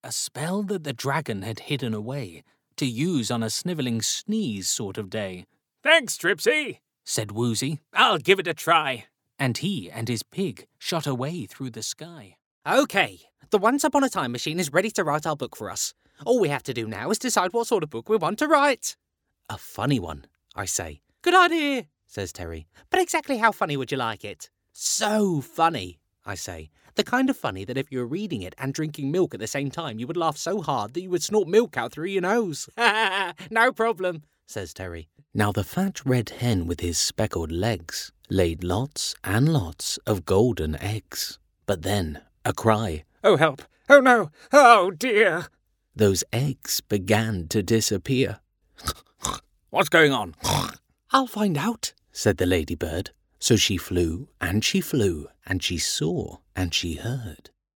A spell that the dragon had hidden away to use on a snivelling sneeze sort of day. "Thanks, Tripsy," said Woozy, "I'll give it a try." and he and his pig shot away through the sky. Okay, the Once Upon a Time machine is ready to write our book for us. All we have to do now is decide what sort of book we want to write. A funny one, I say. Good idea, says Terry. But exactly how funny would you like it? So funny, I say. The kind of funny that if you were reading it and drinking milk at the same time, you would laugh so hard that you would snort milk out through your nose. No problem, says Terry. Now the fat red hen with his speckled legs laid lots and lots of golden eggs. But then a cry. "Oh, help! Oh, no! Oh, dear!" Those eggs began to disappear. "What's going on?" I'll find out, said the ladybird. So she flew, and she flew, and she saw, and she heard.